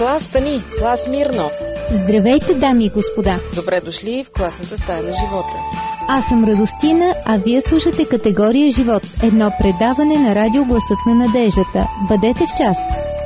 Клас, стани! Клас, мирно! Здравейте, дами и господа! Добре дошли в класната стая на живота. Аз съм Радостина, а вие слушате Категория Живот, едно предаване на радио Гласът на надеждата. Бъдете в час!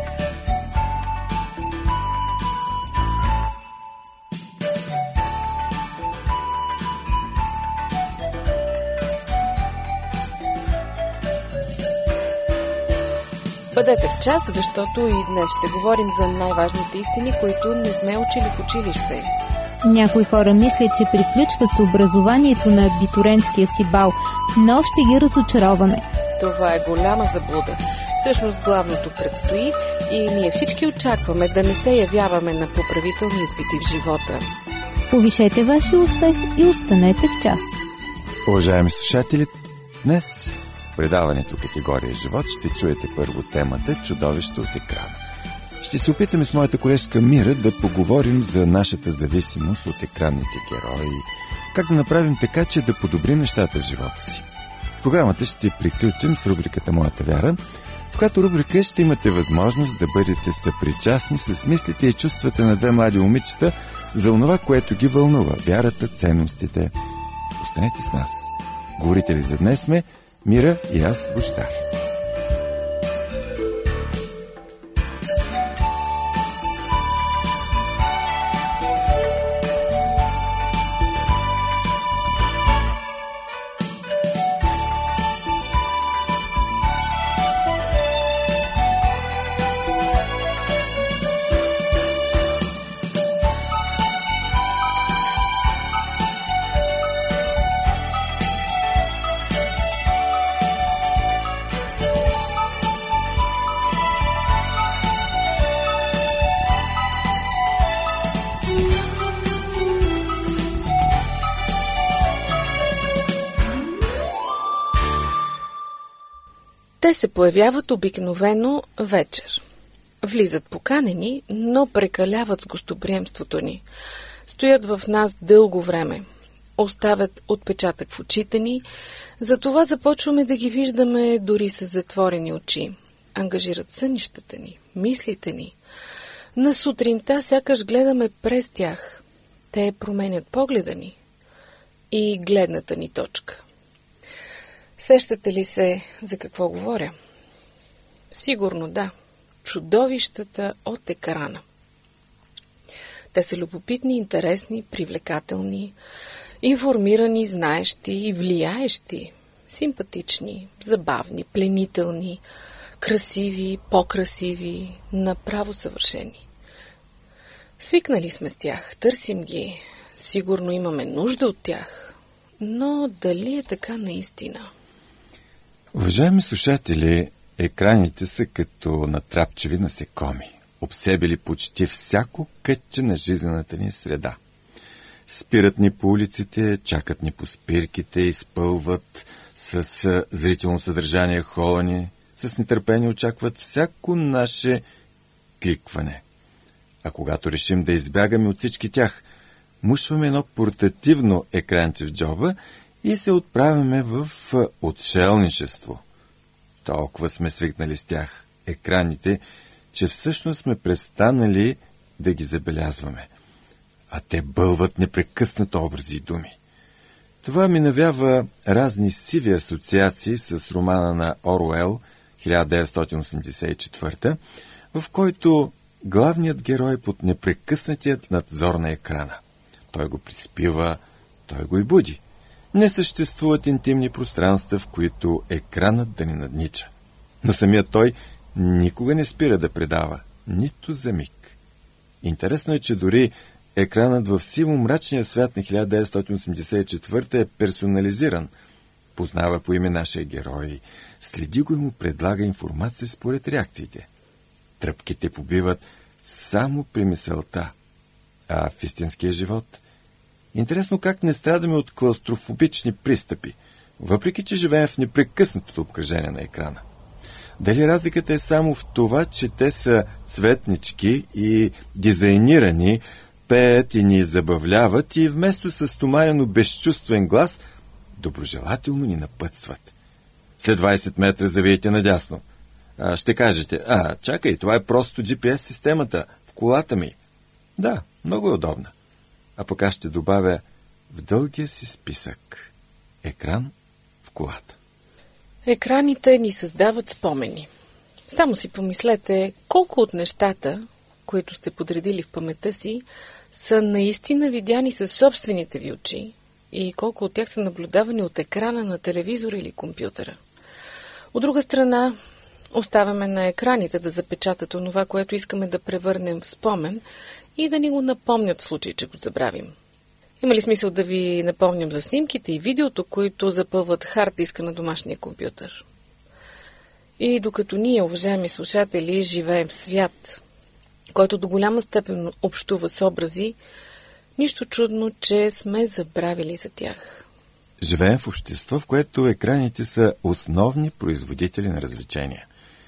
Бъдете в час, защото и днес ще говорим за най-важните истини, които не сме учили в училище. Някои хора мислят, че приключват с образованието на абитуренския си бал, но ще ги разочароваме. Това е голяма заблуда. Всъщност главното предстои и ние всички очакваме да не се явяваме на поправителни изпити в живота. Повишете вашия успех и останете в час. Уважаеми слушатели, днес в предаването Категория Живот ще чуете първо темата Чудовище от екрана. Ще се опитаме с моята колежка Мира да поговорим за нашата зависимост от екранните герои, как да направим така, че да подобрим нещата в живота си. В програмата ще приключим с рубриката Моята вяра, в която рубрика ще имате възможност да бъдете съпричастни с мислите и чувствата на две млади момичета за онова, което ги вълнува – вярата, ценностите. Останете с нас. Говорители за днес сме Мира и аз, Божидар. Те се появяват обикновено вечер. Влизат поканени, но прекаляват с гостоприемството ни. Стоят в нас дълго време. Оставят отпечатък в очите ни. Затова започваме да ги виждаме дори с затворени очи. Ангажират сънищата ни, мислите ни. На сутринта сякаш гледаме през тях. Те променят погледа ни и гледната ни точка. Сещате ли се за какво говоря? Сигурно да. Чудовищата от екрана. Те са любопитни, интересни, привлекателни, информирани, знаещи и влияещи, симпатични, забавни, пленителни, красиви, по-красиви, направо съвършени. Свикнали сме с тях, търсим ги, сигурно имаме нужда от тях, но дали е така наистина? Уважаеми слушатели, екраните са като натрапчеви насекоми, обсебили почти всяко кътче на жизнената ни среда. Спират ни по улиците, чакат ни по спирките, изпълват с зрително съдържание хола ни, с нетърпение очакват всяко наше кликване. А когато решим да избягаме от всички тях, мушваме едно портативно екранче в джоба и се отправяме в отшелничество. Толкова сме свикнали с тях, екраните, че всъщност сме престанали да ги забелязваме. А те бълват непрекъснато образи и думи. Това ми навява разни сиви асоциации с романа на Оруел 1984, в който главният герой е под непрекъснатият надзор на екрана. Той го приспива, той го и буди. Не съществуват интимни пространства, в които екранът да ни наднича. Но самият той никога не спира да предава, нито за миг. Интересно е, че дори екранът в сиво-мрачния свят на 1984 е персонализиран. Познава по име нашия герой, следи го и му предлага информация според реакциите. Тръпките побиват само при мисълта. А в истинския живот интересно как не страдаме от клаустрофобични пристъпи, въпреки че живеем в непрекъснатото обкръжение на екрана. Дали разликата е само в това, че те са цветнички и дизайнирани, пеят и ни забавляват и вместо с стоманено безчувствен глас доброжелателно ни напътстват. След 20 метра завиете надясно. Ще кажете, чакай, това е просто GPS-системата, в колата ми. Да, много е удобна. А пък аз ще добавя в дългия си списък екран в колата. Екраните ни създават спомени. Само си помислете колко от нещата, които сте подредили в паметта си, са наистина видяни със собствените ви очи и колко от тях са наблюдавани от екрана на телевизора или компютъра. От друга страна, оставяме на екраните да запечатат онова, което искаме да превърнем в спомен и да ни го напомнят в случай, че го забравим. Има ли смисъл да ви напомням за снимките и видеото, които запълват хард диска на домашния компютър? И докато ние, уважаеми слушатели, живеем в свят, който до голяма степен общува с образи, нищо чудно, че сме забравили за тях. Живеем в общество, в което екраните са основни производители на развлечения.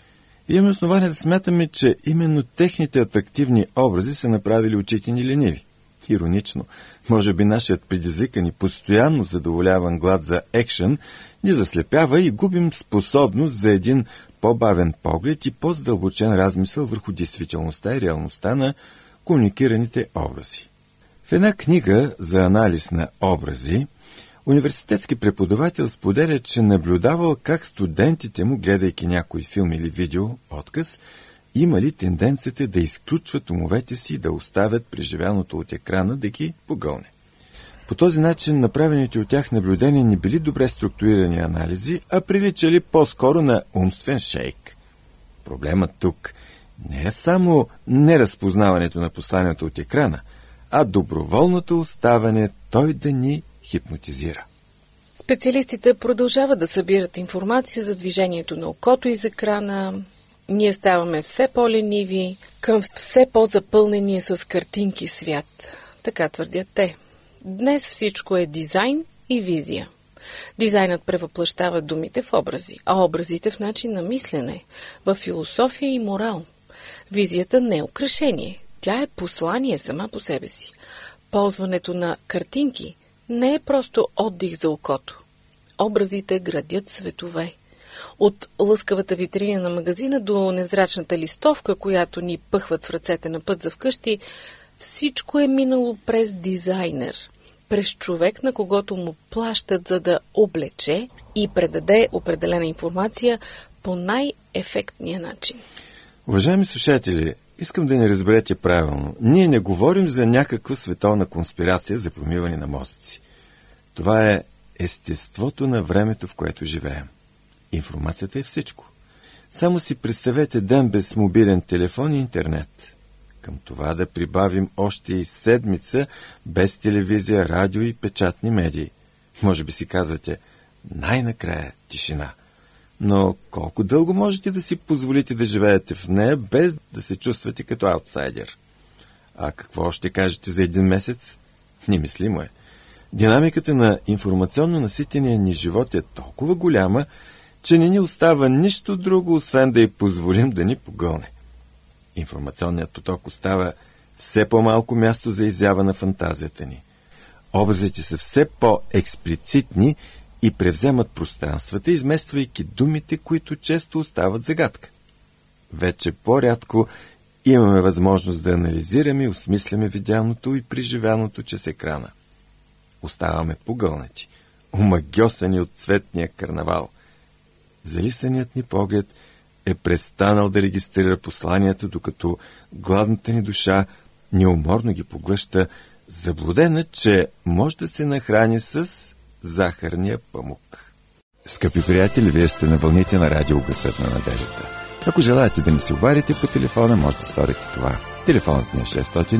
И имаме основание да смятаме, че именно техните атрактивни образи са направили очите ни лениви. Иронично, може би нашият предизвикан и постоянно задоволяван глад за екшън ни заслепява и губим способност за един по-бавен поглед и по-задълбочен размисъл върху действителността и реалността на комуникираните образи. В една книга за анализ на образи, университетски преподавател споделя, че наблюдавал как студентите му, гледайки някой филм или видео, отказ, имали тенденцията да изключват умовете си и да оставят преживяното от екрана да ги погълне. По този начин направените от тях наблюдения не били добре структурирани анализи, а приличали по-скоро на умствен шейк. Проблемът тук не е само неразпознаването на посланието от екрана, а доброволното оставане той да ни хипнотизира. Специалистите продължават да събират информация за движението на окото из екрана. Ние ставаме все по-лениви, към все по-запълнения с картинки свят. Така твърдят те. Днес всичко е дизайн и визия. Дизайнът превъплъщава думите в образи, а образите в начин на мислене, в философия и морал. Визията не е украшение, тя е послание сама по себе си. Ползването на картинки не е просто отдих за окото. Образите градят светове. От лъскавата витрина на магазина до невзрачната листовка, която ни пъхват в ръцете на път за вкъщи, всичко е минало през дизайнер, през човек, на когото му плащат, за да облече и предаде определена информация по най-ефектния начин. Уважаеми слушатели, искам да ни разберете правилно. Ние не говорим за някаква световна конспирация за промиване на мозъци. Това е естеството на времето, в което живеем. Информацията е всичко. Само си представете ден без мобилен телефон и интернет. Към това да прибавим още и седмица без телевизия, радио и печатни медии. Може би си казвате, най-накрая тишина. Но колко дълго можете да си позволите да живеете в нея, без да се чувствате като аутсайдер? А какво ще кажете за един месец? Немислимо е. Динамиката на информационно наситения ни живот е толкова голяма, че не ни остава нищо друго, освен да й позволим да ни погълне. Информационният поток остава все по-малко място за изява на фантазията ни. Образите са все по-експлицитни и превземат пространствата, измествайки думите, които често остават загадка. Вече по-рядко имаме възможност да анализираме и осмисляме видяното и преживяното чрез екрана. Оставаме погълнати, омагьосани от цветния карнавал. Залисаният ни поглед е престанал да регистрира посланията, докато гладната ни душа неуморно ги поглъща, заблудена, че може да се нахрани с захарния памук. Скъпи приятели, вие сте на вълните на радио Гласът на надеждата. Ако желаете да ни се обадите по телефона, може да сторите това. Телефонът ни е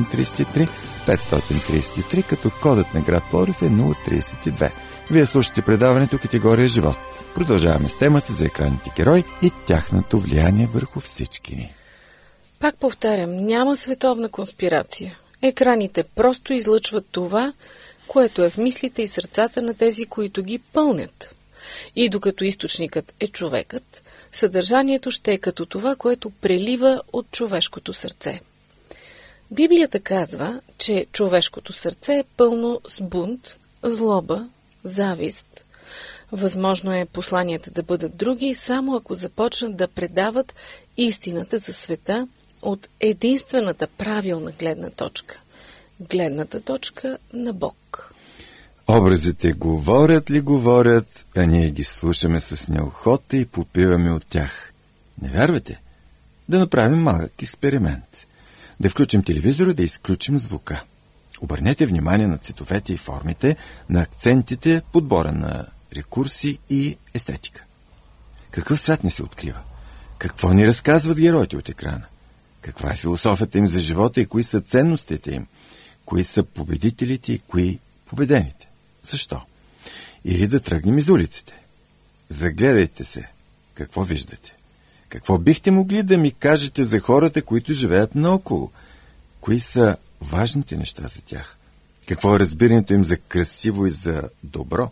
633-533, като кодът на град Пловдив е 032. Вие слушате предаването Категория живот. Продължаваме с темата за екранните герои и тяхното влияние върху всички ни. Пак повтарям, няма световна конспирация. Екраните просто излъчват това, което е в мислите и сърцата на тези, които ги пълнят. И докато източникът е човекът, съдържанието ще е като това, което прелива от човешкото сърце. Библията казва, че човешкото сърце е пълно с бунт, злоба, завист. Възможно е посланията да бъдат други, само ако започнат да предават истината за света от единствената правилна гледна точка – гледната точка на Бог. Образите говорят ли говорят, а ние ги слушаме с неохота и попиваме от тях. Не вярвате? Да направим малък експеримент. Да включим телевизора, да изключим звука. Обърнете внимание на цветовете и формите, на акцентите, подбора на рекурси и естетика. Какъв свят ни се открива? Какво ни разказват героите от екрана? Каква е философията им за живота и кои са ценностите им? Кои са победителите и кои победените? Защо? Или да тръгнем из улиците. Загледайте се. Какво виждате? Какво бихте могли да ми кажете за хората, които живеят наоколо? Кои са важните неща за тях? Какво е разбирането им за красиво и за добро?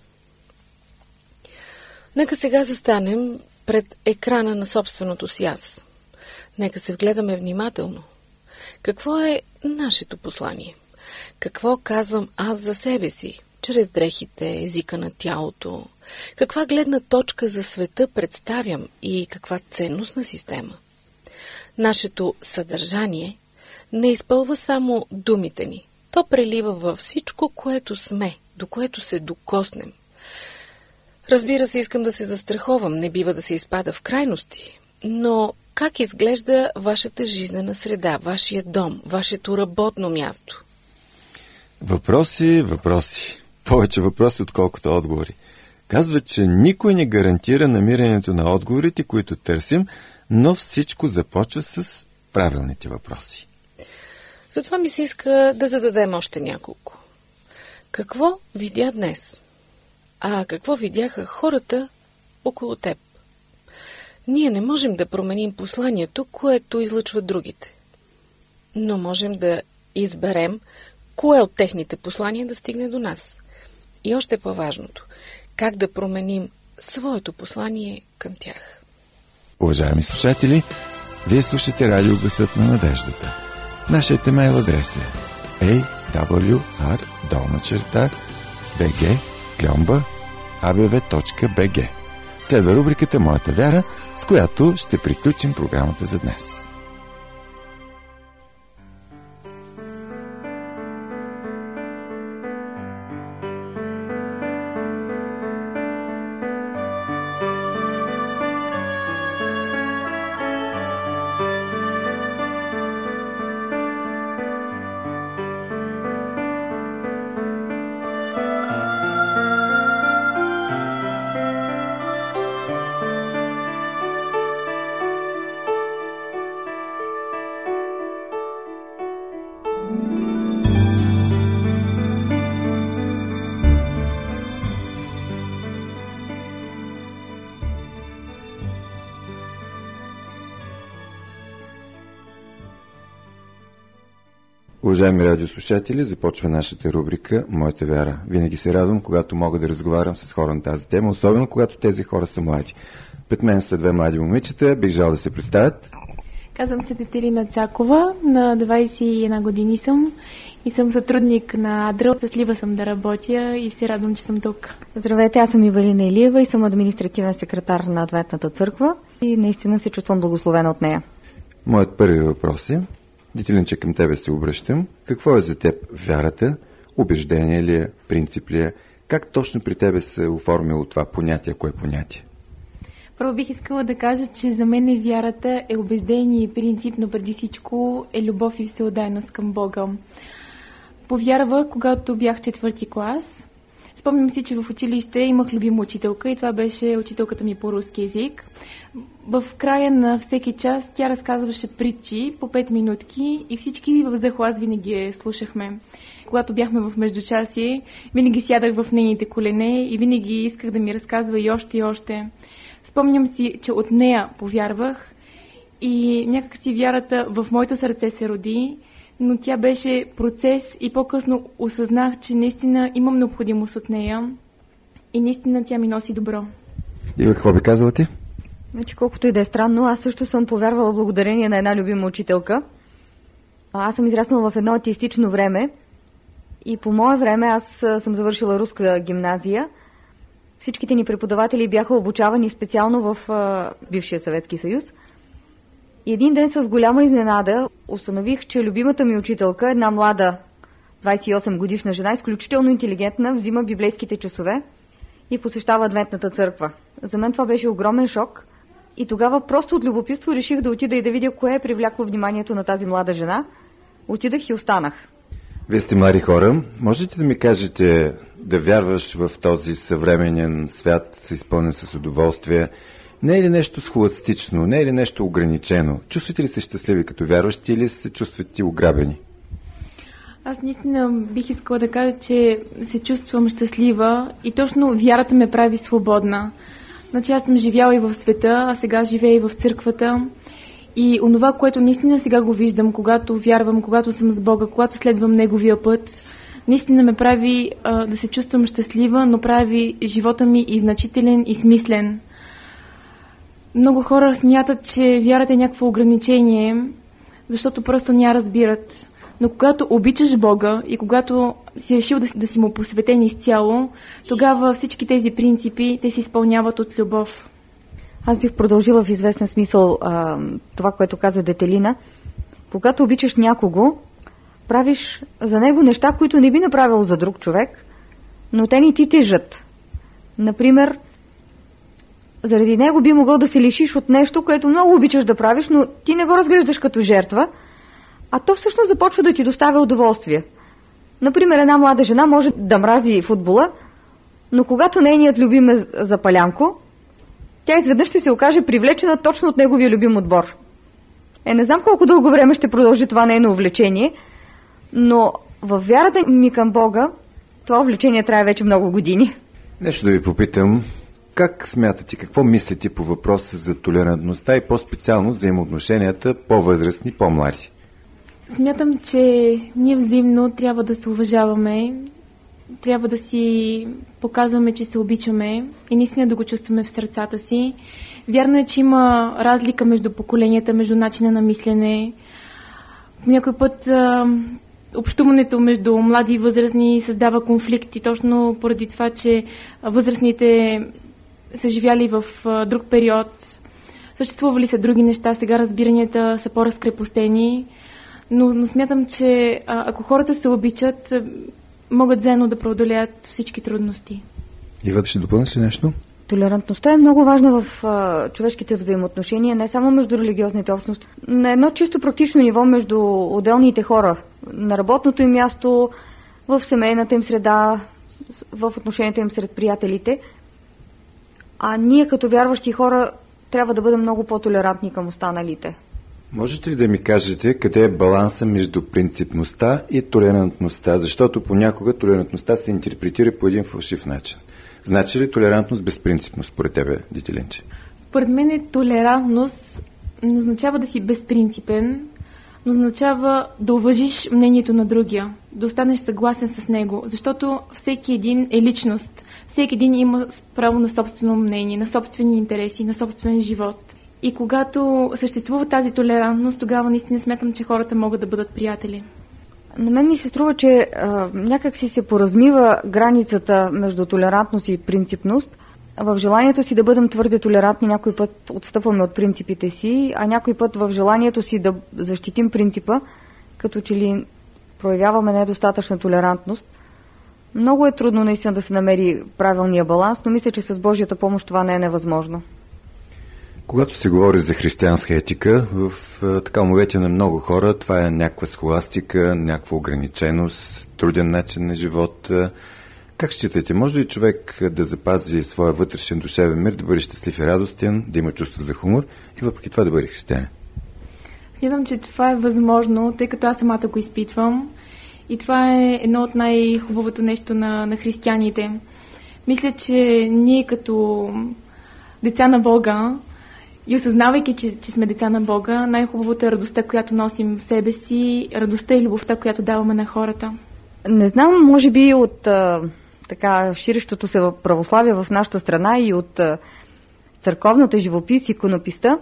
Нека сега застанем пред екрана на собственото си аз. Нека се вгледаме внимателно. Какво е нашето послание? Какво казвам аз за себе си, чрез дрехите, езика на тялото? Каква гледна точка за света представям и каква ценностна система? Нашето съдържание не изпълва само думите ни. То прелива във всичко, което сме, до което се докоснем. Разбира се, искам да се застраховам, не бива да се изпада в крайности, но как изглежда вашата жизнена среда, вашия дом, вашето работно място? Въпроси. Повече въпроси, отколкото отговори. Казват, че никой не гарантира намирането на отговорите, които търсим, но всичко започва с правилните въпроси. Затова ми се иска да зададем още няколко. Какво видя днес? А какво видяха хората около теб? Ние не можем да променим посланието, което излъчват другите. Но можем да изберем кое от техните послания да стигне до нас. И още по-важното, как да променим своето послание към тях. Уважаеми слушатели, вие слушате Радио Гласът на надеждата. Нашият имейл адрес е awr@bg.abv.bg. Следва рубриката Моята вяра, с която ще приключим програмата за днес. Уважаеми радиослушатели, започва нашата рубрика Моята вяра. Винаги се радвам, когато мога да разговарям с хора на тази тема, особено когато тези хора са млади. Пред мен са две млади момичета, бих жал да се представят. Казвам се Детелина Цакова, на 21 години съм и съм сътрудник на Адра. Щастлива съм да работя и се радвам, че съм тук. Здравейте, аз съм Ивелина Илиева и съм административен секретар на Адвентната църква и наистина се чувствам благословена от нея. Моят първи въпрос е: Детелинче, към тебе се обръщам. Какво е за теб вярата? Убеждение ли е? Принцип ли е? Как точно при тебе се оформило това понятие? Кое понятие? Първо бих искала да кажа, че за мен вярата е убеждение и принцип, но преди всичко е любов и всеотдайност към Бога. Повярвах, когато бях 4-ти клас. Спомням си, че в училище имах любима учителка и това беше учителката ми по руски език. В края на всеки час тя разказваше притчи по 5 минутки и всички в захлас винаги я слушахме. Когато бяхме в междучасие, винаги сядах в нейните колене и винаги исках да ми разказва и още и още. Спомням си, че от нея повярвах и някак си вярата в моето сърце се роди, но тя беше процес и по-късно осъзнах, че наистина имам необходимост от нея и наистина тя ми носи добро. И какво би казала ти? Значи, колкото и да е странно, аз също съм повярвала благодарение на една любима учителка. Аз съм израснала в едно атеистично време и по мое време аз съм завършила руска гимназия. Всичките ни преподаватели бяха обучавани специално в бившия Съветски съюз. И един ден с голяма изненада установих, че любимата ми учителка, една млада 28 годишна жена, изключително интелигентна, взима библейските часове и посещава Адвентната църква. За мен това беше огромен шок и тогава просто от любопитство реших да отида и да видя кое е привлякло вниманието на тази млада жена. Отидах и останах. Вие сте млади хора. Можете да ми кажете да вярваш в този съвременен свят, изпълнен с удоволствие? Не е ли нещо схоластично, не е ли нещо ограничено? Чувствате ли се щастливи като вярващи или се чувствате ограбени? Аз наистина бих искала да кажа, че се чувствам щастлива и точно вярата ме прави свободна. Значи аз съм живяла и в света, а сега живея и в църквата. И онова, което наистина сега го виждам, когато вярвам, когато съм с Бога, когато следвам Неговия път, наистина ме прави да се чувствам щастлива, но прави живота ми и значителен, и смислен. Много хора смятат, че вярата е някакво ограничение, защото просто не я разбират. Но когато обичаш Бога и когато си решил да си му посветен изцяло, тогава всички тези принципи те се изпълняват от любов. Аз бих продължила в известен смисъл това, което каза Детелина. Когато обичаш някого, правиш за него неща, които не би направил за друг човек, но те не ти тежат. Например, заради него би могъл да се лишиш от нещо, което много обичаш да правиш, но ти не го разглеждаш като жертва, а то всъщност започва да ти доставя удоволствие. Например, една млада жена може да мрази футбола, но когато нейният любим е за палянко, тя изведнъж ще се окаже привлечена точно от неговия любим отбор. Не знам колко дълго време ще продължи това нейно увлечение, но във вярата ми към Бога това увлечение трае вече много години. Нещо да ви попитам. Как смятате, какво мислите по въпроса за толерантността и по-специално взаимоотношенията по-възрастни, по-млади? Смятам, че ние взаимно трябва да се уважаваме, трябва да си показваме, че се обичаме и наистина да го чувстваме в сърцата си. Вярно е, че има разлика между поколенията, между начина на мислене. Някой път общуването между млади и възрастни създава конфликти, точно поради това, че възрастните са живяли в друг период. Съществували са други неща, сега разбиранията са по-разкрепостени, но смятам, че ако хората се обичат, могат заедно да преодолеят всички трудности. Ива, ще допълниш ли нещо? Толерантността е много важна в човешките взаимоотношения, не само между религиозните общности, на едно чисто практично ниво между отделните хора, на работното им място, в семейната им среда, в отношенията им сред приятелите. А ние като вярващи хора трябва да бъдем много по-толерантни към останалите. Можете ли да ми кажете къде е баланса между принципността и толерантността? Защото понякога толерантността се интерпретира по един фалшив начин. Значи ли толерантност безпринципност според тебе, Детелинче? Според мен толерантност не означава да си безпринципен, но означава да уважиш мнението на другия, да останеш съгласен с него, защото всеки един е личност. Всеки един има право на собствено мнение, на собствени интереси, на собствен живот. И когато съществува тази толерантност, тогава наистина смятам, че хората могат да бъдат приятели. На мен ми се струва, че някак си се поразмива границата между толерантност и принципност. В желанието си да бъдем твърде толерантни, някой път отстъпваме от принципите си, а някой път в желанието си да защитим принципа, като че ли проявяваме недостатъчна толерантност. Много е трудно наистина да се намери правилния баланс, но мисля, че с Божията помощ това не е невъзможно. Когато се говори за християнска етика, в така умовете на много хора, това е някаква схоластика, някаква ограниченост, труден начин на живот. Как считате, може ли човек да запази своя вътрешен душевен мир, да бъде щастлив и радостен, да има чувство за хумор и въпреки това да бъде християнин? Смятам, че това е възможно, тъй като аз самата го изпитвам. И това е едно от най-хубавото нещо на християните. Мисля, че ние като деца на Бога и осъзнавайки, че сме деца на Бога, най-хубавото е радостта, която носим в себе си, радостта и любовта, която даваме на хората. Не знам, може би от така ширещото се православие в нашата страна и от църковната живопис и иконописта,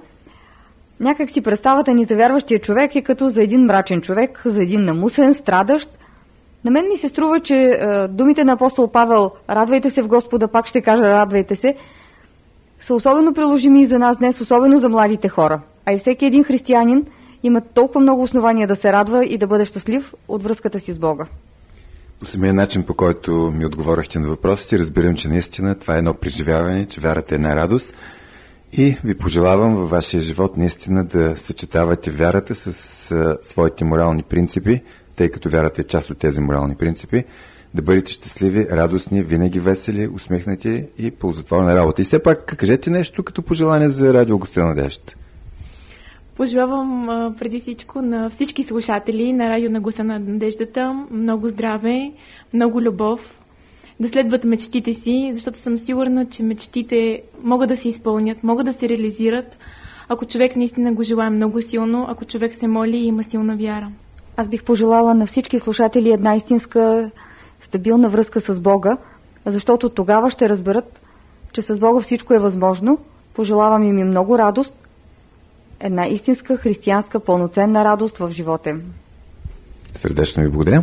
някак си представата ни за вярващия човек е като за един мрачен човек, за един намусен, страдащ. На мен ми се струва, че думите на апостол Павел "Радвайте се в Господа", пак ще кажа "Радвайте се", са особено приложими и за нас днес, особено за младите хора. А и всеки един християнин има толкова много основания да се радва и да бъде щастлив от връзката си с Бога. По самия начин, по който ми отговорихте на въпросите, разбирам, че наистина това е едно преживяване, че вярата е една радост и ви пожелавам във вашия живот наистина да съчетавате вярата с своите морални принципи, тъй като вярата е част от тези морални принципи, да бъдете щастливи, радостни, винаги весели, усмихнати и ползотворна работа. И все пак, кажете нещо като пожелание за Радио Гостта на надеждата. Пожелавам преди всичко на всички слушатели на Радио на Гласа на надеждата много здраве, много любов, да следват мечтите си, защото съм сигурна, че мечтите могат да се изпълнят, могат да се реализират, ако човек наистина го желае много силно, ако човек се моли и има силна вяра. Аз бих пожелала на всички слушатели една истинска стабилна връзка с Бога, защото тогава ще разберат, че с Бога всичко е възможно. Пожелавам им много радост, една истинска християнска пълноценна радост в живота им. Сърдечно ви благодаря.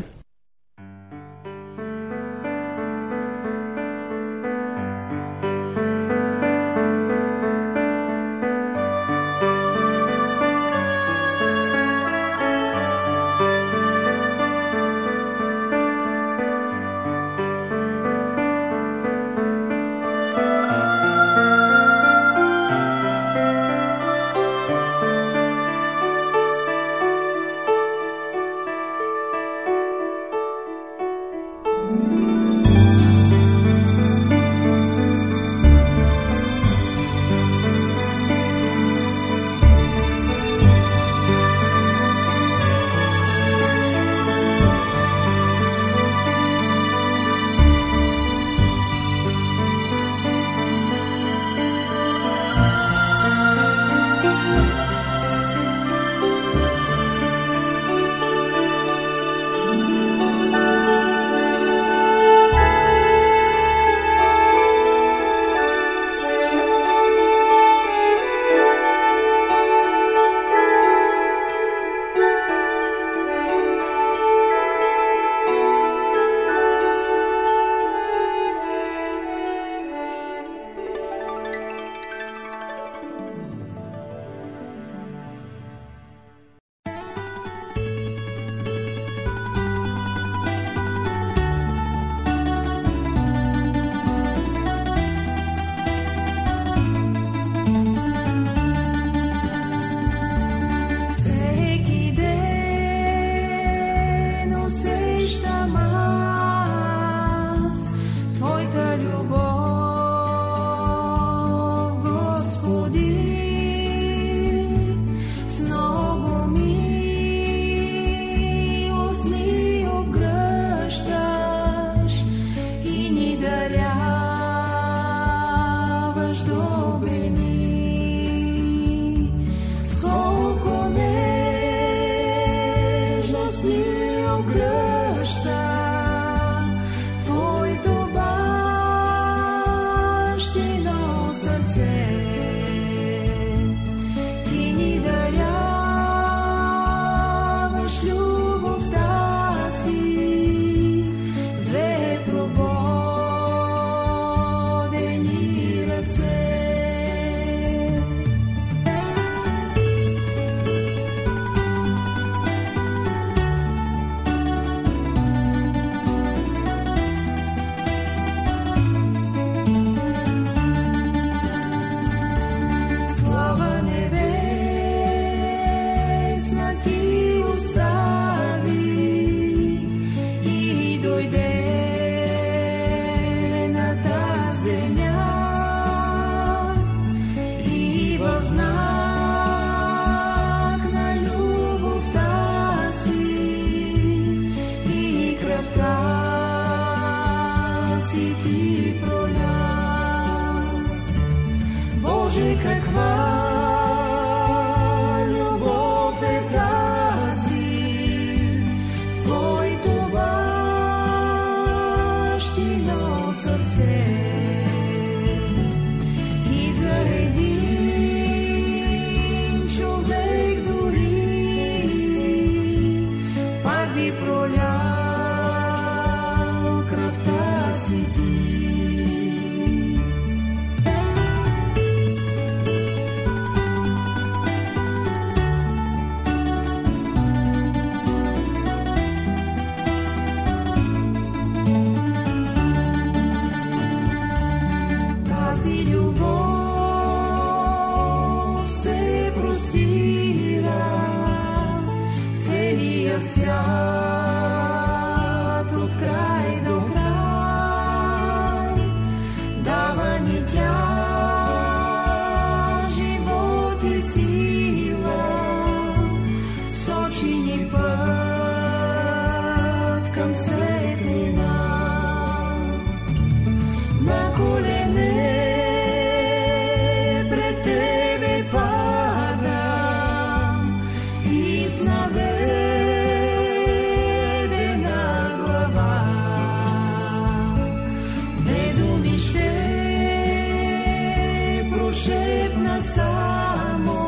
шепна само: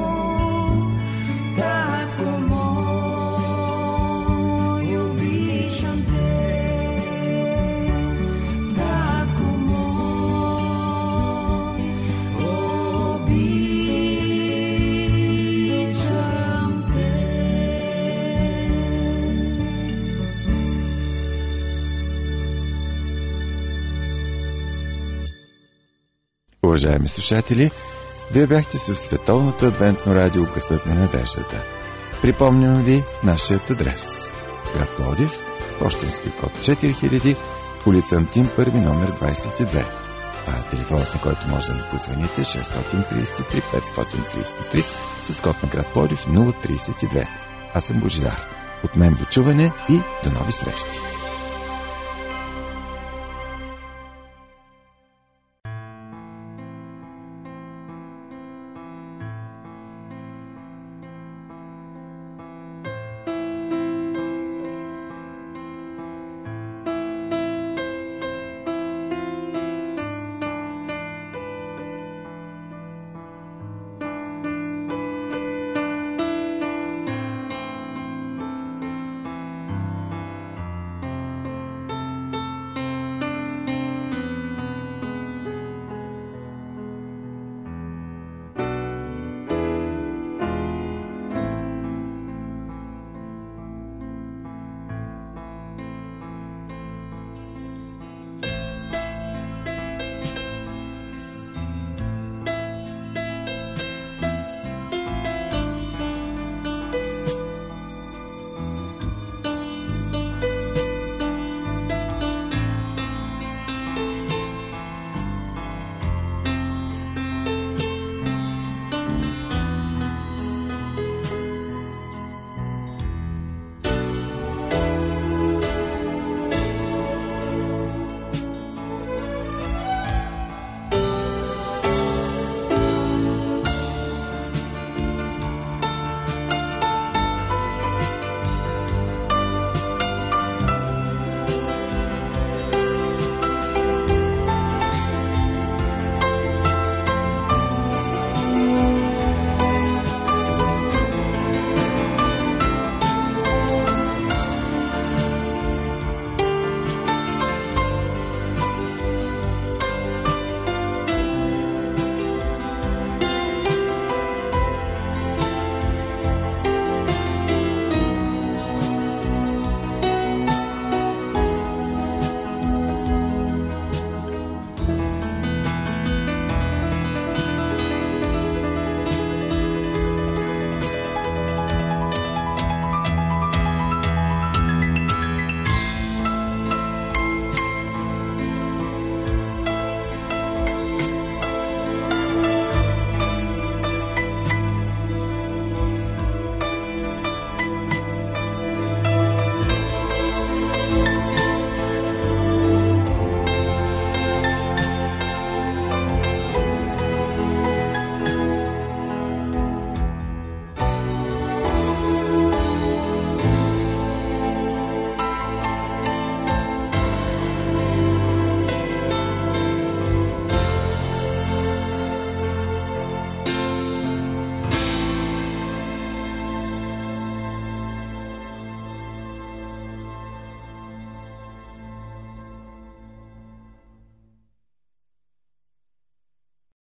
татко мой, обичам те. Татко мой, обичам те. Уважаеми слушатели, вие бяхте със Световното адвентно радио Гласът на надеждата. Припомням ви нашият адрес: град Пловдив, пощенски код 4000, улица Антим 1, номер 22. А телефонът, на който може да ни позвоните, 633 533, с код на град Пловдив 032. Аз съм Божидар. От мен до чуване и до нови срещи!